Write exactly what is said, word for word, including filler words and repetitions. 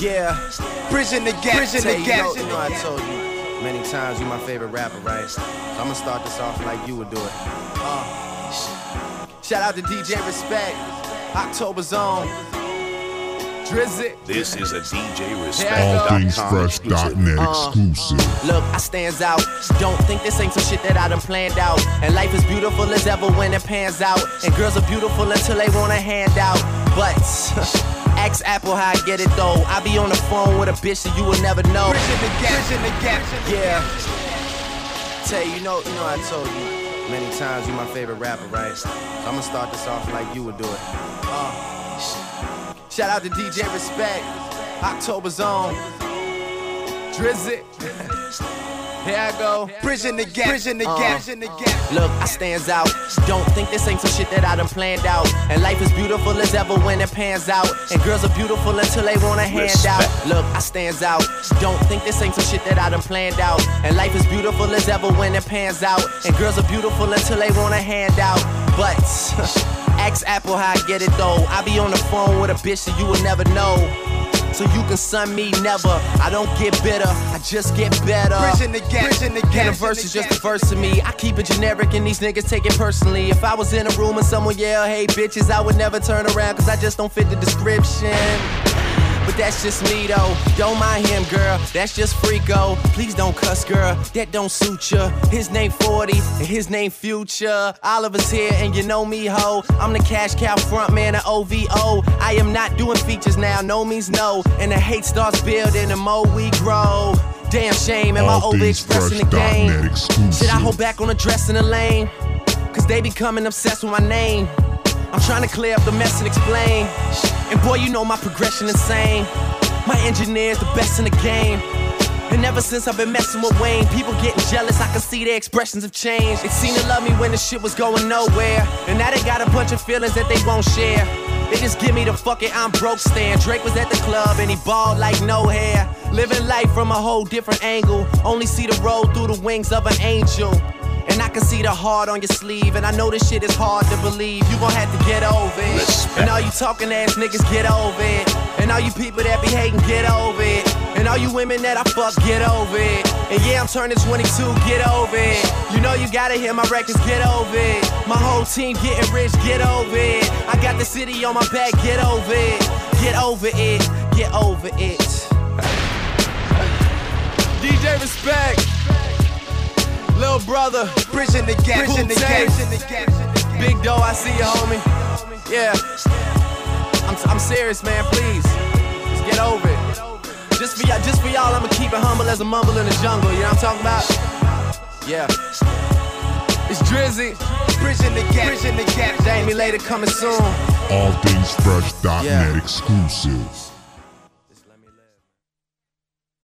Yeah, Bridging the gap, bridging the gap. You know, you know I told you many times you my favorite rapper, right? So I'm gonna start this off like you would do it. Uh, shout out to D J Respect, October's Own, Drizzy. This is a D J Respect. all things fresh dot net exclusive. Look, I stands out. Don't think this ain't some shit that I done planned out. And life is beautiful as ever when it pans out. And girls are beautiful until they want a handout. But ask Apple how I get it though. I be on the phone with a bitch that you will never know. Bridging the gap, bridging the gap. Yeah. Tell you, you know, you know I told you many times you my favorite rapper, right? So I'm gonna start this off like you would do it. Uh, shout out to D J Respect, October's Own, Drizzy. Here I go. Bridging the gap, bridging the gap, bridging the gap. Look, I stands out. Don't think this ain't some shit that I done planned out. And life is beautiful as ever when it pans out. And girls are beautiful until they want a handout. Look, I stands out. Don't think this ain't some shit that I done planned out. And life is beautiful as ever when it pans out. And girls are beautiful until they want a handout. But ask Apple how I get it though. I be on the phone with a bitch that you will never know. So you can sun me never. I don't get bitter, I just get better. Bridging the gap, bridging the gap. And a verse is just a verse to me. I keep it generic and these niggas take it personally. If I was in a room and someone yell, hey bitches, I would never turn around cause I just don't fit the description. But that's just me though, don't mind him girl, that's just Freako. Please don't cuss girl, that don't suit ya. His name forty and his name Future. Oliver's here and you know me ho. I'm the cash cow front man of O V O. I am not doing features now, no means no. And the hate starts building the more we grow. Damn shame, am I overexpressing the game? Should I hold back on the dress in the lane? Cause they becoming obsessed with my name. I'm trying to clear up the mess and explain. And boy, you know my progression insane. My engineer's the best in the game. And ever since I've been messing with Wayne, people getting jealous, I can see their expressions have changed. They seemed to love me when the shit was going nowhere. And now they got a bunch of feelings that they won't share. They just give me the fucking I'm broke stand. Drake was at the club and he balled like no hair. Living life from a whole different angle. Only see the road through the wings of an angel. And I can see the heart on your sleeve. And I know this shit is hard to believe. You gon' have to get over it. Respect. And all you talking ass niggas, get over it. And all you people that be hating, get over it. And all you women that I fuck, get over it. And yeah, I'm turning twenty-two, get over it. You know you gotta hear my records, get over it. My whole team getting rich, get over it. I got the city on my back, get over it. Get over it, get over it. D J Respect, Lil Brother, bridging the gap, bridging the gap, bridging the gap. Big Doe, I see you, homie. Yeah, I'm, I'm serious, man. Please, just get over it. Just for y'all, just for y'all, I'ma keep it humble as a mumble in the jungle. You know what I'm talking about? Yeah. It's Drizzy, bridging the gap, bridging the gap. Jamie later coming soon. all things fresh dot net Yeah. exclusive.